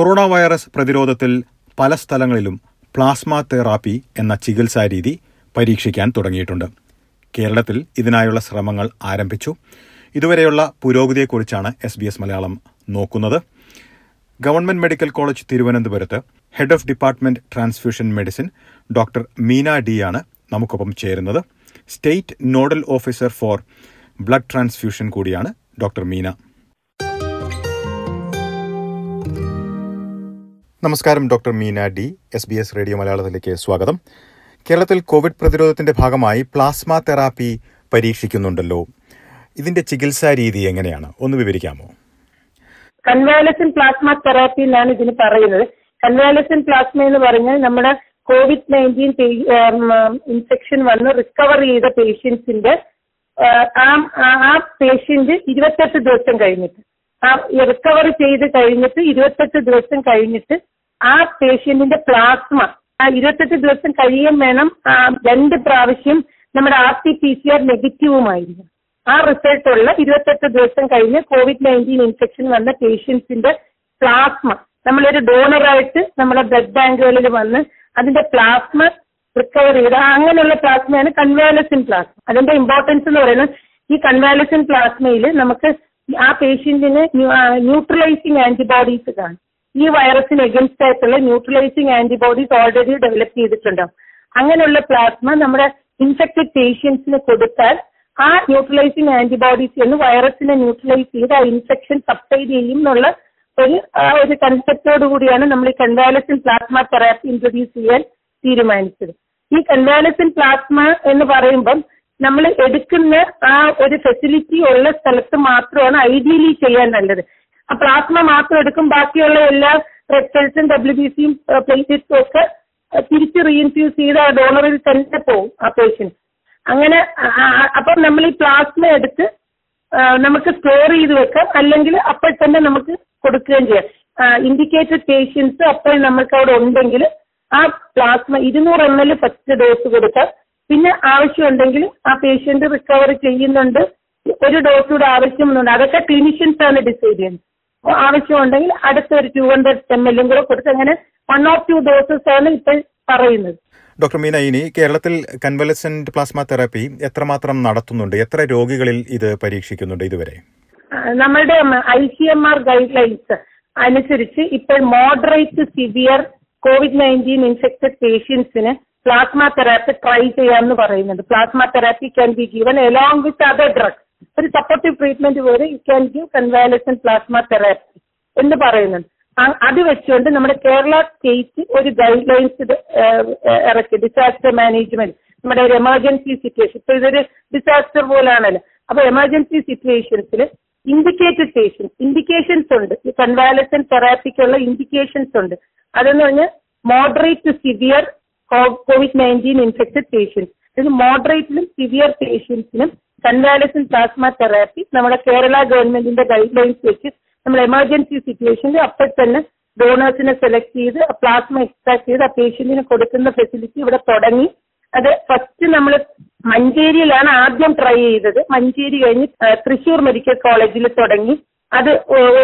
Corona virus പ്രതിരോധത്തിൽ പല സ്ഥലങ്ങളിലും പ്ലാസ്മ തെറാപ്പി എന്ന ചികിത്സാ രീതി പരീക്ഷിക്കാൻ തുടങ്ങിയിട്ടുണ്ട്. കേരളത്തിൽ ഇതിനായുള്ള ശ്രമങ്ങൾ ആരംഭിച്ചു. ഇതുവരെയുള്ള പുരോഗതിയെക്കുറിച്ചാണ് SBS മലയാളം നോക്കുന്നത്. ഗവൺമെന്റ് മെഡിക്കൽ കോളേജ് തിരുവനന്തപുരത്ത് head of department transfusion medicine doctor Meena D ആണ് നമുക്കൊപ്പം ചേരുന്നത്. State nodal officer for blood transfusion കൂടിയാണ് ഡോക്ടർ മീന. നമസ്കാരം doctor Meena D. SBS radio മലയാളത്തിലേക്ക് സ്വാഗതം. കേരളത്തിൽ കോവിഡ് പ്രതിരോധത്തിന്റെ ഭാഗമായി പ്ലാസ്മ തെറാപ്പി പരീക്ഷിക്കുന്നുണ്ടല്ലോ. ഇതിന്റെ ചികിത്സാ രീതി എങ്ങനെയാണ്, ഒന്ന് വിവരിക്കാമോ? കൺവാലസന്റ് പ്ലാസ്മ തെറാപ്പി എന്നാണ് ഇതിന് പറയുന്നത്. കൺവാലസന്റ് പ്ലാസ്മ എന്ന് പറഞ്ഞാൽ നമ്മുടെ COVID-19 ഇൻഫെക്ഷൻ വന്ന് റിക്കവർ ചെയ്ത പേഷ്യൻസിന്റെ ആ പേഷ്യന്റ് 28 ദിവസം കഴിഞ്ഞിട്ട് റിക്കവർ ചെയ്ത് കഴിഞ്ഞിട്ട് 28 ദിവസം കഴിഞ്ഞിട്ട് ആ പേഷ്യന്റിന്റെ പ്ലാസ്മ 28 ദിവസം കഴിയാൻ വേണം 2 പ്രാവശ്യം നമ്മുടെ RT-PCR നെഗറ്റീവുമായിരിക്കും. ആ റിസൾട്ടുള്ള 28 ദിവസം കഴിഞ്ഞ് COVID-19 ഇൻഫെക്ഷൻ വന്ന പേഷ്യൻസിന്റെ പ്ലാസ്മ നമ്മളൊരു ഡോണറായിട്ട് നമ്മുടെ ബ്ലഡ് ബാങ്കുകളിൽ വന്ന് അതിന്റെ പ്ലാസ്മ റിക്കവർ ചെയ്ത അങ്ങനെയുള്ള പ്ലാസ്മയാണ് കൺവാലസന്റ് പ്ലാസ്മ. അതിന്റെ ഇമ്പോർട്ടൻസ് എന്ന് പറയുന്നത് ഈ കൺവാലസന്റ് പ്ലാസ്മയിൽ നമുക്ക് ആ പേഷ്യന്റിന് ന്യൂട്രലൈസിങ് ആന്റിബോഡീസ് കാണും. ഈ വൈറസിന് എഗൻസ്റ്റ് ആയിട്ടുള്ള ന്യൂട്രലൈസിങ് ആന്റിബോഡീസ് ഓൾറെഡി ഡെവലപ്പ് ചെയ്തിട്ടുണ്ടാവും. അങ്ങനെയുള്ള പ്ലാസ്മ നമ്മുടെ ഇൻഫെക്റ്റഡ് പേഷ്യൻസിന് കൊടുത്താൽ ആ ന്യൂട്രലൈസിങ് ആന്റിബോഡീസ് എന്ന് വൈറസിനെ ന്യൂട്രലൈസ് ചെയ്ത് ആ ഇൻഫെക്ഷൻ സബ്സൈഡ് ചെയ്യും എന്നുള്ള ഒരു കൺസെപ്റ്റോട് കൂടിയാണ് നമ്മൾ ഈ കൺവാലസന്റ് പ്ലാസ്മ തെറാപ്പി ഇൻട്രൊഡ്യൂസ് ചെയ്യാൻ തീരുമാനിച്ചത്. ഈ കൺവാലസന്റ് പ്ലാസ്മ എന്ന് പറയുമ്പം നമ്മൾ എടുക്കുന്ന ആ ഒരു ഫെസിലിറ്റി ഉള്ള സ്ഥലത്ത് മാത്രമാണ് ഐഡിയലി ചെയ്യാൻ നല്ലത്. ആ പ്ലാസ്മ മാത്രം എടുക്കും, ബാക്കിയുള്ള എല്ലാ റെഡ് സെൽസും WBCയും പ്ലേറ്റ്ലെറ്റ്സും ഒക്കെ തിരിച്ച് റീഇൻഫ്യൂസ് ചെയ്ത് ആ ഡോണറിൽ തന്നെ പോകും ആ പേഷ്യന്റ്. അങ്ങനെ അപ്പം നമ്മൾ ഈ പ്ലാസ്മ എടുത്ത് നമുക്ക് സ്റ്റോർ ചെയ്ത് വെക്കാം, അല്ലെങ്കിൽ അപ്പോൾ തന്നെ നമുക്ക് കൊടുക്കുകയും ചെയ്യാം. ഇൻഡിക്കേറ്റഡ് പേഷ്യൻസ് അപ്പോൾ നമുക്ക് അവിടെ ഉണ്ടെങ്കിൽ ആ പ്ലാസ്മ 200 ml ഫസ്റ്റ് ഡോസ് കൊടുക്കാം. പിന്നെ ആവശ്യമുണ്ടെങ്കിൽ ആ പേഷ്യന്റ് റിക്കവർ ചെയ്യുന്നുണ്ട്, ഒരു ഡോസ് കൂടെ ആവശ്യമുണ്ട്, അതൊക്കെ ക്ലിനിഷ്യൻസ് ആണ് ഡിസൈഡ് ചെയ്യുന്നത്. ആവശ്യമുണ്ടെങ്കിൽ അടുത്ത ഒരു 200 ml കൂടെ കൊടുത്ത് അങ്ങനെ 1 or 2 ഡോസസ് ആണ് ഇപ്പോൾ പറയുന്നത്. ഡോക്ടർ മീന, ഇനി കേരളത്തിൽ കൺവലസന്റ് പ്ലാസ്മ തെറാപ്പി എത്രമാത്രം നടത്തുന്നുണ്ട്? എത്ര രോഗികളിൽ ഇത് പരീക്ഷിക്കുന്നുണ്ട് ഇതുവരെ? നമ്മളുടെ ICMR ഗൈഡ് ലൈൻസ് അനുസരിച്ച് ഇപ്പോൾ മോഡറേറ്റ് സിവിയർ COVID-19 ഇൻഫെക്റ്റഡ് പേഷ്യൻസിന് പ്ലാസ്മ തെറാപ്പി ട്രൈ ചെയ്യാമെന്ന് പറയുന്നുണ്ട്. Plasma therapy can be given along with other drugs. ഒരു സപ്പോർട്ടീവ് ട്രീറ്റ്മെന്റ് പോലെ you can give convalescent plasma therapy എന്ന് പറയുന്നുണ്ട്. അത് വെച്ചുകൊണ്ട് നമ്മുടെ കേരള സ്റ്റേറ്റ് ഒരു ഗൈഡ് ലൈൻസ് ഇറക്കി. ഡിസാസ്റ്റർ മാനേജ്മെന്റ്, നമ്മുടെ ഒരു എമർജൻസി സിറ്റുവേഷൻ, ഇപ്പൊ ഇതൊരു ഡിസാസ്റ്റർ പോലാണല്ലോ. അപ്പൊ എമർജൻസി സിറ്റുവേഷൻസിൽ ഇൻഡിക്കേറ്റഡ് പേഷ്യൻസ് ഇൻഡിക്കേഷൻസ് ഉണ്ട്. ഈ കൺവാലസന്റ് തെറാപ്പിക്കുള്ള ഇൻഡിക്കേഷൻസ് ഉണ്ട്. അതെന്ന് പറഞ്ഞാൽ moderate to severe COVID-19 infected patients. ഇത് മോഡറേറ്റിലും സിവിയർ പേഷ്യൻസിനും കൺവാലസന്റ് പ്ലാസ്മ തെറാപ്പി നമ്മുടെ കേരള ഗവൺമെന്റിന്റെ ഗൈഡ് ലൈൻസ് വെച്ച് നമ്മൾ എമർജൻസി സിറ്റുവേഷനിൽ അപ്പോൾ തന്നെ ഡോണേഴ്സിനെ സെലക്ട് ചെയ്ത് പ്ലാസ്മ എക്സ്ട്രാക്ട് ചെയ്ത് ആ പേഷ്യന്റിന് കൊടുക്കുന്ന ഫെസിലിറ്റി ഇവിടെ തുടങ്ങി. അത് ഫസ്റ്റ് നമ്മൾ മഞ്ചേരിയിലാണ് ആദ്യം ട്രൈ ചെയ്തത്. മഞ്ചേരി കഴിഞ്ഞ് തൃശ്ശൂർ മെഡിക്കൽ കോളേജിൽ തുടങ്ങി. അത്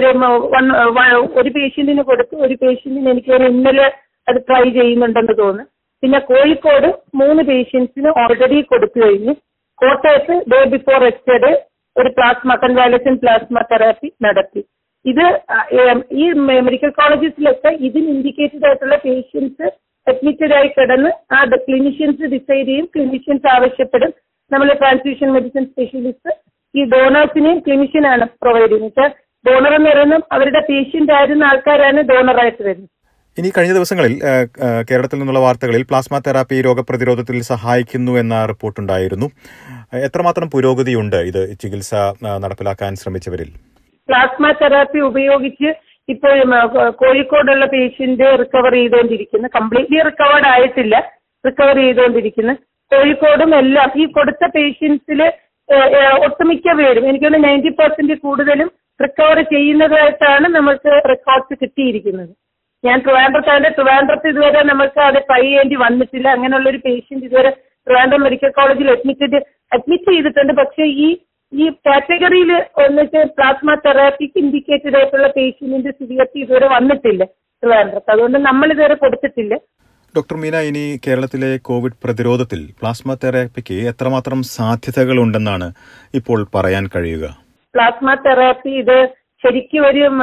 ഒരു പേഷ്യന്റിന് കൊടുത്ത്, ഒരു പേഷ്യന്റിന് എനിക്ക് ഇന്നലെ അത് ട്രൈ ചെയ്യുന്നുണ്ടെന്ന് തോന്നുന്നു. പിന്നെ കോഴിക്കോട് 3 പേഷ്യൻസിന് ഓൾറെഡി കൊടുത്തു കഴിഞ്ഞ്. കോട്ടയത്ത് ഡേ ബിഫോർ യെസ്റ്റർഡേ ഒരു കൺവാലസന്റ് പ്ലാസ്മ തെറാപ്പി നടത്തി. ഇത് ഈ മെഡിക്കൽ കോളേജസിലൊക്കെ ഇതിന് ഇൻഡിക്കേറ്റഡ് ആയിട്ടുള്ള പേഷ്യൻസ് അഡ്മിറ്റഡ് ആയി കിടന്ന് ആ ക്ലിനിഷ്യൻസ് ഡിസൈഡ് ചെയ്യും. ക്ലിനിഷ്യൻസ് ആവശ്യപ്പെടും. നമ്മൾ ട്രാൻസ്ഫ്യൂഷൻ മെഡിസിൻ സ്പെഷ്യലിസ്റ്റ് ഈ ഡോണേഴ്സിനെയും ക്ലിനിഷ്യനാണ് പ്രൊവൈഡ് ചെയ്യുന്നത്. ഡോണർ എന്ന് പറയുന്നത് അവരുടെ പേഷ്യന്റ് ആയിരുന്ന ആൾക്കാരാണ് ഡോണറായിട്ട് വരുന്നത്. ഇനി കഴിഞ്ഞ ദിവസങ്ങളിൽ കേരളത്തിൽ നിന്നുള്ള വാർത്തകളിൽ പ്ലാസ്മ തെറാപ്പി രോഗപ്രതിരോധത്തിൽ സഹായിക്കുന്നു എന്ന റിപ്പോർട്ടുണ്ടായിരുന്നു. എത്രമാത്രം പുരോഗതിയുണ്ട് ഇത് ചികിത്സ നടപ്പിലാക്കാൻ ശ്രമിച്ചവരിൽ? പ്ലാസ്മ തെറാപ്പി ഉപയോഗിച്ച് ഇപ്പോൾ കോഴിക്കോടുള്ള പേഷ്യന്റ് റിക്കവർ ചെയ്തുകൊണ്ടിരിക്കുന്നു. കംപ്ലീറ്റ്ലി റിക്കവേർഡ് ആയിട്ടില്ല, റിക്കവർ ചെയ്തുകൊണ്ടിരിക്കുന്നു. കോഴിക്കോടും എല്ലാം ഈ കൊടുത്ത പേഷ്യൻസിൽ ഒട്ടുമിക്ക പേരും എനിക്കൊന്ന് 90% കൂടുതലും റിക്കവർ ചെയ്യുന്നതായിട്ടാണ് നമുക്ക് റെക്കോർഡ്സ് കിട്ടിയിരിക്കുന്നത്. ഞാൻ ട്രിവാൻഡ്രത്ത് ഇതുവരെ നമുക്ക് അത് ട്രൈ ചെയ്യേണ്ടി വന്നിട്ടില്ല. അങ്ങനെയുള്ള ഒരു പേഷ്യന്റ് ഇതുവരെ ട്രിവാൻഡ്രം മെഡിക്കൽ കോളേജിൽ അഡ്മിറ്റ് ചെയ്തിട്ടുണ്ട്. പക്ഷേ ഈ കാറ്റഗറിയിൽ വന്നിട്ട് പ്ലാസ്മ തെറാപ്പിക്ക് ഇൻഡിക്കേറ്റഡ് ആയിട്ടുള്ള പേഷ്യന്റിന്റെ സിവിയറിറ്റി ഇതുവരെ വന്നിട്ടില്ല. ട്രിവാൻഡ്രത്ത്. അതുകൊണ്ട് നമ്മൾ ഇതുവരെ കൊടുത്തിട്ടില്ല. ഡോക്ടർ മീന, ഇനി കേരളത്തിലെ കോവിഡ് പ്രതിരോധത്തിൽ പ്ലാസ്മ തെറാപ്പിക്ക് എത്രമാത്രം സാധ്യതകളുണ്ടെന്നാണ് ഇപ്പോൾ പറയാൻ കഴിയുക? പ്ലാസ്മ തെറാപ്പി ഇത് ശരിക്കും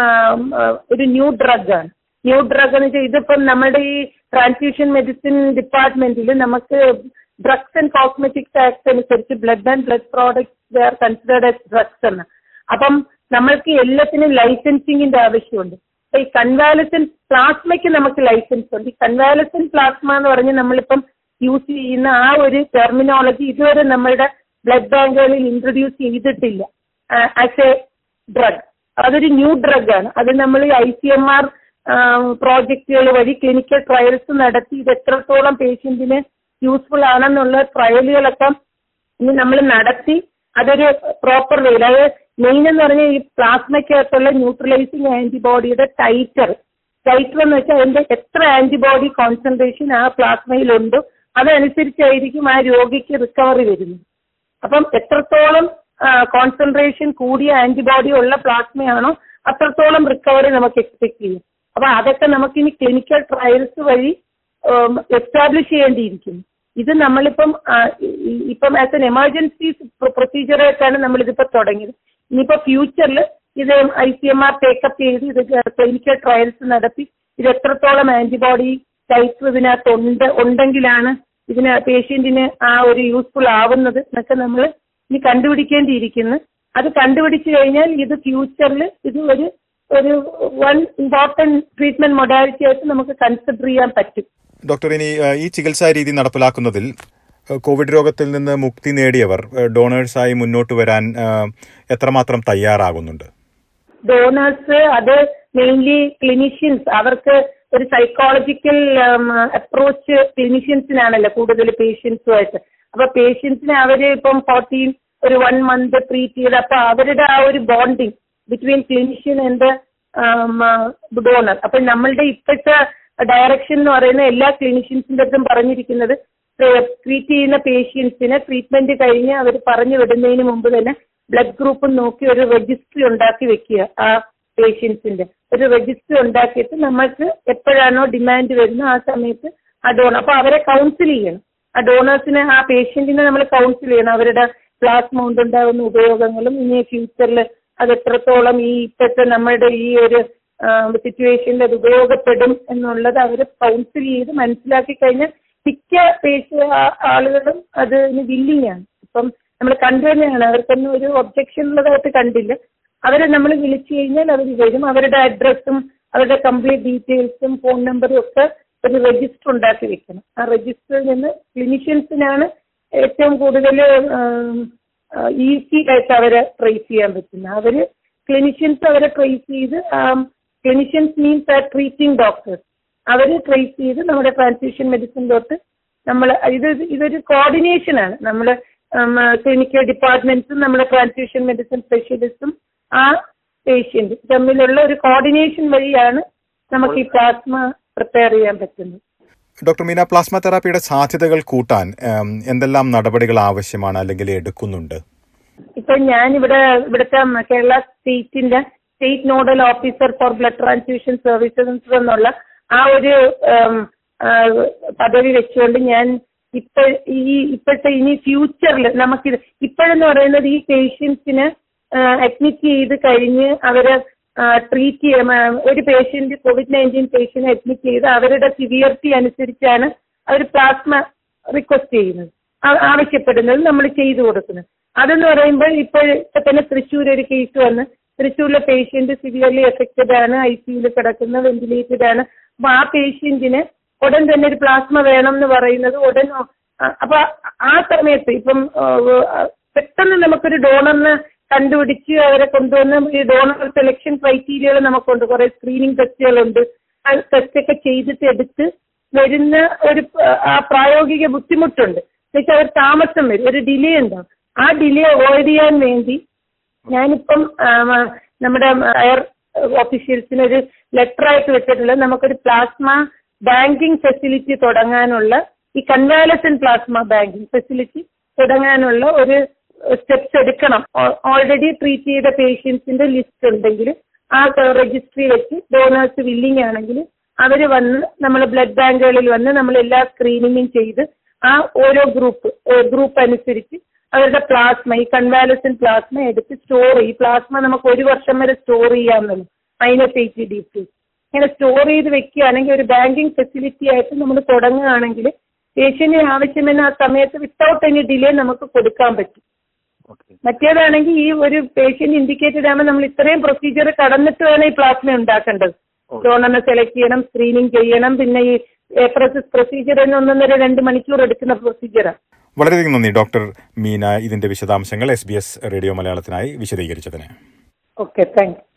ഒരു ന്യൂ ഡ്രഗാണ്. ന്യൂ ഡ്രഗ് എന്ന് വെച്ചാൽ ഇതിപ്പം നമ്മുടെ ഈ ട്രാൻസ്ഫ്യൂഷൻ മെഡിസിൻ ഡിപ്പാർട്ട്മെന്റിൽ നമുക്ക് ഡ്രഗ്സ് ആൻഡ് കോസ്മെറ്റിക്സ് ആക്ട് അനുസരിച്ച് blood and blood products they are considered as drugs എന്ന്. അപ്പം നമ്മൾക്ക് എല്ലാത്തിനും ലൈസൻസിങ്ങിന്റെ ആവശ്യമുണ്ട്. ഈ കൺവാലസെന്റ് പ്ലാസ്മയ്ക്ക് നമുക്ക് ലൈസൻസ് ഉണ്ട്. ഈ കൺവാലസെന്റ് പ്ലാസ്മ എന്ന് പറഞ്ഞ് നമ്മളിപ്പം യൂസ് ചെയ്യുന്ന ആ ഒരു ടെർമിനോളജി ഇതുവരെ നമ്മളുടെ ബ്ലഡ് ബാങ്കുകളിൽ ഇൻട്രൊഡ്യൂസ് ചെയ്തിട്ടില്ല ആസ് എ ഡ്രഗ്. അതൊരു ന്യൂ ഡ്രഗാണ്. അത് നമ്മൾ ICMR പ്രോജക്റ്റുകൾ വഴി ക്ലിനിക്കൽ ട്രയൽസ് നടത്തി ഇത് എത്രത്തോളം പേഷ്യന്റിന് യൂസ്ഫുൾ ആണെന്നുള്ള ട്രയലുകളൊക്കെ ഇനി നമ്മൾ നടത്തി അതൊരു പ്രോപ്പർ വേയിൽ, അത് മെയിൻ എന്ന് പറഞ്ഞാൽ ഈ പ്ലാസ്മയ്ക്കകത്തുള്ള ന്യൂട്രലൈസിങ് ആന്റിബോഡിയുടെ ടൈറ്റർ എന്ന് വെച്ചാൽ അതിന്റെ എത്ര ആന്റിബോഡി കോൺസെൻട്രേഷൻ ആ പ്ലാസ്മയിലുണ്ടോ അതനുസരിച്ചായിരിക്കും ആ രോഗിക്ക് റിക്കവറി വരുന്നത്. അപ്പം എത്രത്തോളം കോൺസെൻട്രേഷൻ കൂടിയ ആന്റിബോഡി ഉള്ള പ്ലാസ്മയാണോ അത്രത്തോളം റിക്കവറി നമുക്ക് എക്സ്പെക്ട് ചെയ്യും. അപ്പൊ അതൊക്കെ നമുക്കിനി ക്ലിനിക്കൽ ട്രയൽസ് വഴി എസ്റ്റാബ്ലിഷ് ചെയ്യേണ്ടിയിരിക്കുന്നു. ഇത് നമ്മളിപ്പം ആസ് എൻ എമർജൻസി പ്രൊസീജിയറായിട്ടാണ് നമ്മളിതിപ്പോ തുടങ്ങിയത്. ഇനിയിപ്പോ ഫ്യൂച്ചറിൽ ഇത് ICMR ടേക്കപ്പ് ചെയ്ത് ഇത് ക്ലിനിക്കൽ ട്രയൽസ് നടത്തി ഇത് എത്രത്തോളം ആന്റിബോഡി ടൈപ്പ് ഇതിനകത്ത് ഉണ്ടെങ്കിലാണ് ഇതിന് പേഷ്യന്റിന് ആ ഒരു യൂസ്ഫുൾ ആവുന്നത് എന്നൊക്കെ നമ്മൾ ഇനി കണ്ടുപിടിക്കേണ്ടിയിരിക്കുന്നു. അത് കണ്ടുപിടിച്ചു കഴിഞ്ഞാൽ ഇത് ഫ്യൂച്ചറിൽ ഇത് ഒരു വൺ ഇമ്പോർട്ടന്റ് ട്രീറ്റ്മെന്റ് മൊഡാലിറ്റി ആയിട്ട് നമുക്ക് കൺസിഡർ ചെയ്യാൻ പറ്റും. ഡോക്ടർ, ഇനി ഈ ചികിത്സാ രീതി നടപ്പിലാക്കുന്നതിൽ കോവിഡ് രോഗത്തിൽ നിന്ന് മുക്തി നേടിയവർ ഡോണേഴ്സായി മുന്നോട്ട് വരാൻ എത്രമാത്രം തയ്യാറാകുന്നുണ്ട്? ഡോണേഴ്സ് അത് മെയിൻലി ക്ലിനിഷ്യൻസ്, അവർക്ക് ഒരു സൈക്കോളജിക്കൽ അപ്രോച്ച് ക്ലിനിഷ്യൻസിനാണല്ലോ കൂടുതൽ പേഷ്യൻസുമായിട്ട്. അപ്പൊ പേഷ്യൻസിനെ അവര് ഇപ്പം 1 month ട്രീറ്റ് ചെയ്ത് അപ്പൊ അവരുടെ ആ ഒരു bonding between clinician and donor. അപ്പൊ നമ്മളുടെ ഇപ്പോഴത്തെ ഡയറക്ഷൻ എന്ന് പറയുന്ന എല്ലാ ക്ലിനിഷ്യൻസിന്റെ അടുത്തും പറഞ്ഞിരിക്കുന്നത് ട്രീറ്റ് ചെയ്യുന്ന പേഷ്യൻസിന് ട്രീറ്റ്മെന്റ് കഴിഞ്ഞ് അവർ പറഞ്ഞു വിടുന്നതിന് മുമ്പ് തന്നെ ബ്ലഡ് ഗ്രൂപ്പ് നോക്കി ഒരു രജിസ്ട്രി ഉണ്ടാക്കി വെക്കുക. ആ പേഷ്യൻസിന്റെ ഒരു രജിസ്ട്രി ഉണ്ടാക്കിയിട്ട് നമ്മൾക്ക് എപ്പോഴാണോ ഡിമാൻഡ് വരുന്നത് ആ സമയത്ത് ആ ഡോണർ, അപ്പൊ അവരെ കൗൺസിൽ ചെയ്യണം. ആ ഡോണേഴ്സിനെ ആ പേഷ്യന്റിനെ നമ്മൾ കൗൺസിൽ ചെയ്യണം. അവരുടെ പ്ലാസ്മ കൊണ്ടുണ്ടാകുന്ന ഉപയോഗങ്ങളും ഇനി ഫ്യൂച്ചറിൽ അത് എത്രത്തോളം ഈ ഇപ്പോഴത്തെ നമ്മളുടെ ഈ ഒരു സിറ്റുവേഷനിൽ അത് ഉപയോഗപ്പെടും എന്നുള്ളത് അവർ കൗൺസിൽ ചെയ്ത് മനസ്സിലാക്കി കഴിഞ്ഞാൽ മിക്ക ആളുകളും അതിന് വില്ലിങ് ആണ്. ഇപ്പം നമ്മൾ കണ്ടു തന്നെയാണ്, അവർക്കൊന്നും ഒരു ഒബ്ജക്ഷൻ ഉള്ളതായിട്ട് കണ്ടില്ല. അവരെ നമ്മൾ വിളിച്ചു കഴിഞ്ഞാൽ അവർ വരും. അവരുടെ അഡ്രസ്സും അവരുടെ കംപ്ലീറ്റ് ഡീറ്റെയിൽസും ഫോൺ നമ്പറും ഒക്കെ ഒരു രജിസ്റ്റർ ഉണ്ടാക്കി വെക്കണം. ആ രജിസ്റ്ററിൽ നിന്ന് ക്ലിനിഷ്യൻസിനാണ് ഏറ്റവും കൂടുതൽ ഈസി ആയിട്ട് അവരെ ട്രേസ് ചെയ്യാൻ പറ്റുന്നത്. അവര് ക്ലിനിഷ്യൻസ് അവരെ ട്രേസ് ചെയ്ത് ക്ലിനിഷ്യൻസ് മീൻസ് ട്രീറ്റിംഗ് ഡോക്ടേഴ്സ് അവര് ട്രേസ് ചെയ്ത് നമ്മുടെ ട്രാൻസ്ഫ്യൂഷൻ മെഡിസിനിലോട്ട് നമ്മൾ ഇതൊരു കോർഡിനേഷനാണ്. നമ്മൾ ക്ലിനിക്കൽ ഡിപ്പാർട്ട്മെന്റ്സും നമ്മുടെ ട്രാൻസ്ഫ്യൂഷൻ മെഡിസിൻ സ്പെഷ്യലിസ്റ്റും ആ പേഷ്യന്റ് തമ്മിലുള്ള ഒരു കോർഡിനേഷൻ വഴിയാണ് നമുക്ക് ഈ പ്ലാസ്മ പ്രിപ്പയർ ചെയ്യാൻ പറ്റുന്നത്. ഡോക്ടർ മീന, പ്ലാസ്മ തെറാപ്പിയുടെ സാധ്യതകൾ കൂട്ടാൻ എന്തെല്ലാം നടപടികൾ ആവശ്യമാണ് അല്ലെങ്കിൽ എടുക്കുന്നുണ്ട്? ഇപ്പൊ ഞാൻ ഇവിടുത്തെ Kerala state nodal officer for blood transfusion services എന്നുള്ള ആ ഒരു പദവി വെച്ചുകൊണ്ട് ഞാൻ ഇപ്പോഴത്തെ ഇനി ഫ്യൂച്ചറിൽ നമുക്കിത് ഇപ്പോഴെന്ന് പറയുന്നത് ഈ പേഷ്യൻസിന് അഡ്മിറ്റ് ചെയ്ത് കഴിഞ്ഞ് അവരെ ട്രീറ്റ് ചെയ്യാൻ ഒരു പേഷ്യന്റ് COVID-19 പേഷ്യന്റ് അഡ്മിറ്റ് ചെയ്ത് അവരുടെ സിവിയറിറ്റി അനുസരിച്ചാണ് അവർ പ്ലാസ്മ റിക്വസ്റ്റ് ചെയ്യുന്നത്, ആവശ്യപ്പെടുന്നത്, നമ്മൾ ചെയ്തു കൊടുക്കുന്നത്. അതെന്ന് പറയുമ്പോൾ ഇപ്പൊ തന്നെ തൃശ്ശൂർ ഒരു കേസ് വന്ന് തൃശ്ശൂരിലെ പേഷ്യന്റ് സിവിയർലി എഫക്റ്റഡ് ആണ്, ICUയിൽ കിടക്കുന്ന, വെന്റിലേറ്റഡ് ആണ്. അപ്പൊ ആ പേഷ്യന്റിന് ഉടൻ തന്നെ ഒരു പ്ലാസ്മ വേണം എന്ന് പറയുന്നത് ഉടൻ. അപ്പൊ ആ സമയത്ത് ഇപ്പം പെട്ടെന്ന് നമുക്കൊരു ഡോണറിനെ കണ്ടുപിടിച്ച് അവരെ കൊണ്ടുവന്ന് ഈ ഡോണർ സെലക്ഷൻ ക്രൈറ്റീരിയകൾ നമുക്കുണ്ട്, കുറെ സ്ക്രീനിങ് ടെസ്റ്റുകളുണ്ട്. ആ ടെസ്റ്റൊക്കെ ചെയ്തിട്ട് എടുത്ത് വരുന്ന ഒരു പ്രായോഗിക ബുദ്ധിമുട്ടുണ്ട്. എന്നുവെച്ചാൽ അവർ താമസം വരും, ഒരു ഡിലേ ഉണ്ടാവും. ആ ഡിലേ അവോയ്ഡ് ചെയ്യാൻ വേണ്ടി ഞാനിപ്പം നമ്മുടെ ഹയർ ഓഫീഷ്യൽസിന് ഒരു ലെറ്റർ ആയിട്ട് വെച്ചിട്ടുള്ളത് നമുക്കൊരു പ്ലാസ്മ ബാങ്കിങ് ഫെസിലിറ്റി തുടങ്ങാനുള്ള, ഈ കൺവാലസെന്റ് പ്ലാസ്മ ബാങ്കിങ് ഫെസിലിറ്റി തുടങ്ങാനുള്ള ഒരു സ്റ്റെപ്സ് എടുക്കണം. ഓൾറെഡി ട്രീറ്റ് ചെയ്ത പേഷ്യൻസിന്റെ ലിസ്റ്റ് ഉണ്ടെങ്കിൽ ആ രജിസ്ട്രി വെച്ച് ഡോണേഴ്സ് വില്ലിംഗ് ആണെങ്കിൽ അവര് വന്ന് നമ്മൾ ബ്ലഡ് ബാങ്കുകളിൽ വന്ന് നമ്മൾ എല്ലാ സ്ക്രീനിങ്ങും ചെയ്ത് ആ ഓരോ ഗ്രൂപ്പ് അനുസരിച്ച് അവരുടെ പ്ലാസ്മ, ഈ കൺവാലസെന്റ് പ്ലാസ്മ എടുത്ത് സ്റ്റോർ ചെയ്യും. ഈ പ്ലാസ്മ നമുക്ക് 1 വർഷം വരെ സ്റ്റോർ ചെയ്യാമെന്നുള്ളൂ, -80°C. ഇങ്ങനെ സ്റ്റോർ ചെയ്ത് വെക്കുകയാണെങ്കിൽ ഒരു ബാങ്കിങ് ഫെസിലിറ്റി ആയിട്ട് നമ്മൾ തുടങ്ങുകയാണെങ്കിൽ പേഷ്യന്റിന് ആവശ്യമെന്ന ആ സമയത്ത് വിത്തൗട്ട് എനി ഡിലേ നമുക്ക് കൊടുക്കാൻ പറ്റും. മറ്റേതാണെങ്കിൽ ഈ ഒരു പേഷ്യന്റ് ഇൻഡിക്കേറ്റഡ് ആകുമ്പോൾ നമ്മൾ ഇത്രയും പ്രൊസീജിയർ കടന്നിട്ട് വേണം ഈ പ്ലാസ്മ ഉണ്ടാക്കേണ്ടത്. ഡോണറിനെ സെലക്ട് ചെയ്യണം, സ്ക്രീനിങ് ചെയ്യണം, പിന്നെ ഈ പ്രൊസീജിയർ 1.5-2 മണിക്കൂർ എടുക്കുന്ന പ്രൊസീജിയറാണ്. വളരെയധികം നന്ദി ഡോക്ടർ മീന, ഇതിന്റെ വിശദാംശങ്ങൾ SBS റേഡിയോ മലയാളത്തിനായി വിശദീകരിച്ചതിന്. Okay, thank U.